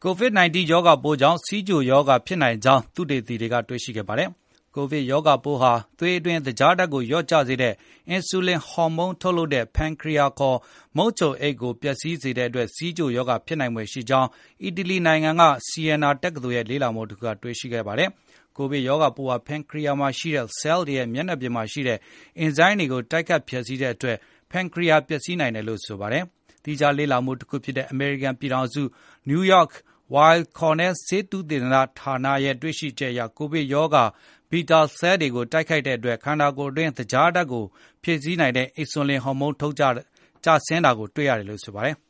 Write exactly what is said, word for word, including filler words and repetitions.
ကိုဗစ် ၁၉ ရောဂါပိုးကြောင့်ဆီးချိုရောဂါဖြစ်နိုင်ကြောင်းသုတေသီတွေကတွေ့ရှိခဲ့ပါတယ်။ ကိုဗစ်ရောဂါပိုးဟာသွေးအတွင်းသကြားဓာတ်ကိုလျော့ကျစေတဲ့အင်ဆူလင်ဟော်မုန်းထုတ်လုပ်တဲ့ Pancreas ခေါ်မုတ်ချိုအိတ်ကိုပျက်စီးစေတဲ့အတွက်ဆီးချိုရောဂါဖြစ်နိုင်ဖွယ်ရှိကြောင်းအီတလီနိုင်ငံက Siena တက္ကသိုလ်ရဲ့လေ့လာမှုတခုကတွေ့ရှိခဲ့ပါတယ်။ ကိုဗစ်ရောဂါပိုးဟာ Pancreas မှာရှိတဲ့ ဆဲလ်တွေရဲ့မျက်နှာပြင်မှာရှိတဲ့အင်ဇိုင်းတွေကိုတိုက်ခိုက်ဖျက်ဆီးတဲ့အတွက် Pancreas ပျက်စီးနိုင်တယ်လို့ဆိုပါတယ်။ သီးခြားလေ့လာမှုတခုဖြစ်တဲ့အမေရိကန်ပြည်ထောင်စု New York Weill Cornell ဆေးသုတေသနဌာနရဲ့တွေ့ရှိချက်အရ ကိုဗစ်ရောဂါဘီတာဆဲလ်တွေကိုတိုက်ခိုက်တဲ့အတွက်ခန္ဓာကိုယ်အတွင်းသကြားဓာတ်ကိုဖြည့်ဆည်းနိုင်တဲ့အင်ဆူလင်ဟော်မုန်းထုတ်ကျဆင်းတာကိုတွေ့ရတယ်လို့ဆိုပါတယ်